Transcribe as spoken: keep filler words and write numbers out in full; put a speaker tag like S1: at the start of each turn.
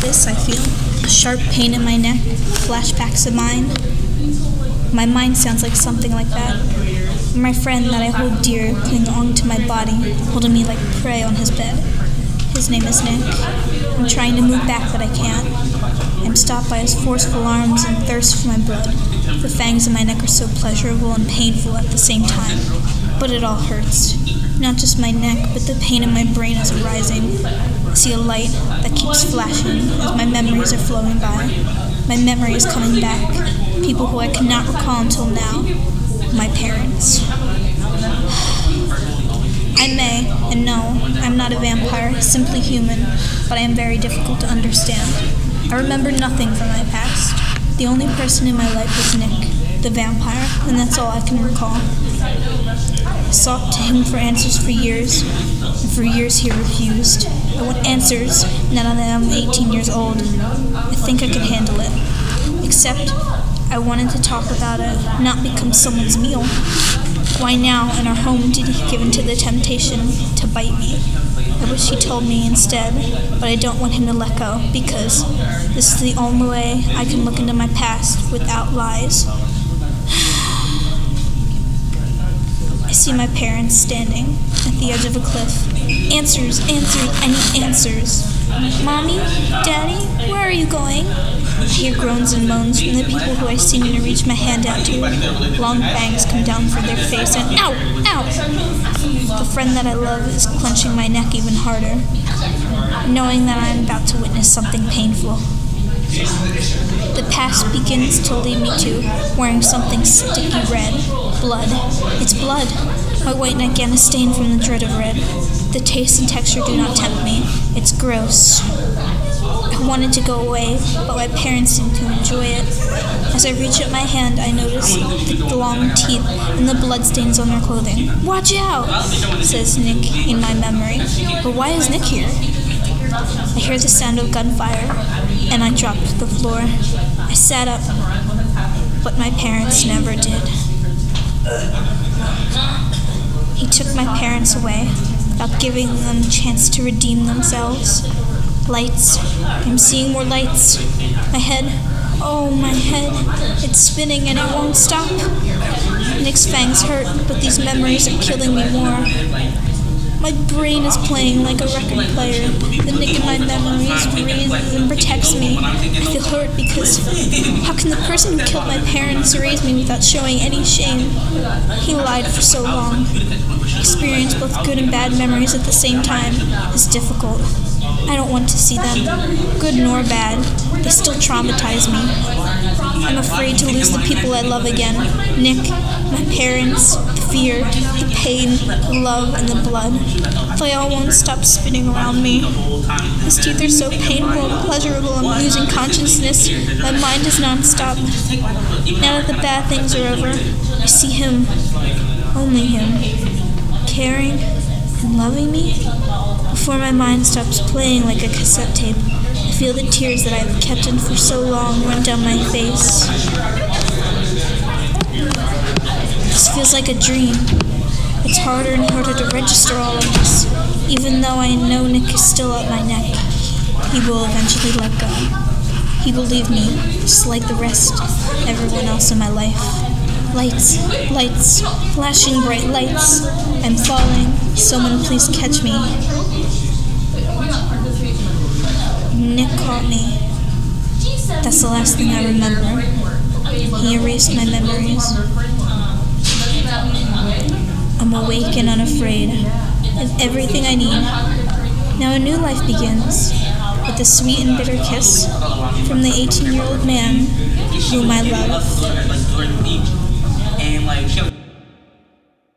S1: this, I feel a sharp pain in my neck, flashbacks of mine. My mind sounds like something like that. My friend that I hold dear cling on to my body, holding me like prey on his bed. His name is Nick. I'm trying to move back, but I can't. I'm stopped by his forceful arms and thirst for my blood. The fangs in my neck are so pleasurable and painful at the same time. But it all hurts. Not just my neck, but the pain in my brain is arising. I see a light that keeps flashing as my memories are flowing by. My memory is coming back. People who I cannot recall until now. My parents. I may, and no, I'm not a vampire, simply human, but I am very difficult to understand. I remember nothing from my past. The only person in my life was Nick, the vampire, and that's all I can recall. I sought to him for answers for years, and for years he refused. I want answers, now that I am eighteen years old. I think I could handle it. Except, I wanted to talk about it, not become someone's meal. Why now, in our home, did he give in to the temptation to bite me? I wish he told me instead, but I don't want him to let go, because this is the only way I can look into my past without lies. I see my parents standing at the edge of a cliff. Answers, answers, I need answers. Mommy? Daddy? Where are you going? I hear groans and moans from the people who I seem to reach my hand out to. Long fangs come down from their face and ow! Ow! The friend that I love is clenching my neck even harder, knowing that I am about to witness something painful. The past begins to lead me to wearing something sticky red. Blood. It's blood. My white neck again is stained from the dread of red. The taste and texture do not tempt me. It's gross. I wanted to go away, but my parents seem to enjoy it. As I reach up my hand, I notice the long teeth and the bloodstains on their clothing. Watch out, says Nick in my memory. But why is Nick here? I hear the sound of gunfire, and I drop to the floor. I sat up, but my parents never did. He took my parents away without giving them a chance to redeem themselves. Lights. I'm seeing more lights. My head. Oh, my head. It's spinning and it won't stop. Nick's fangs hurt, but these memories are killing me more. My brain is playing like a record player. The Nick in my memories raises and protects me. I feel hurt because how can the person who killed my parents raise me without showing any shame? He lied for so long. Experience both good and bad memories at the same time is difficult. I don't want to see them, good nor bad. They still traumatize me. I'm afraid to lose the people I love again. Nick, my parents, the fear, the pain, the love, and the blood. They all won't stop spinning around me. His teeth are so painful and pleasurable. I'm losing consciousness. My mind is non-stop. Now that the bad things are over, I see him, only him, caring and loving me. Before my mind stops playing like a cassette tape, I feel the tears that I have kept in for so long run down my face. This feels like a dream. It's harder and harder to register all of this, even though I know Nick is still at my neck. He will eventually let go. He will leave me, just like the rest, everyone else in my life. Lights, lights, flashing bright lights. I'm falling. Someone please catch me. Nick caught me. That's the last thing I remember. He erased my memories. I'm awake and unafraid of everything I need. Now a new life begins with a sweet and bitter kiss from the eighteen-year-old man whom I love.
S2: And like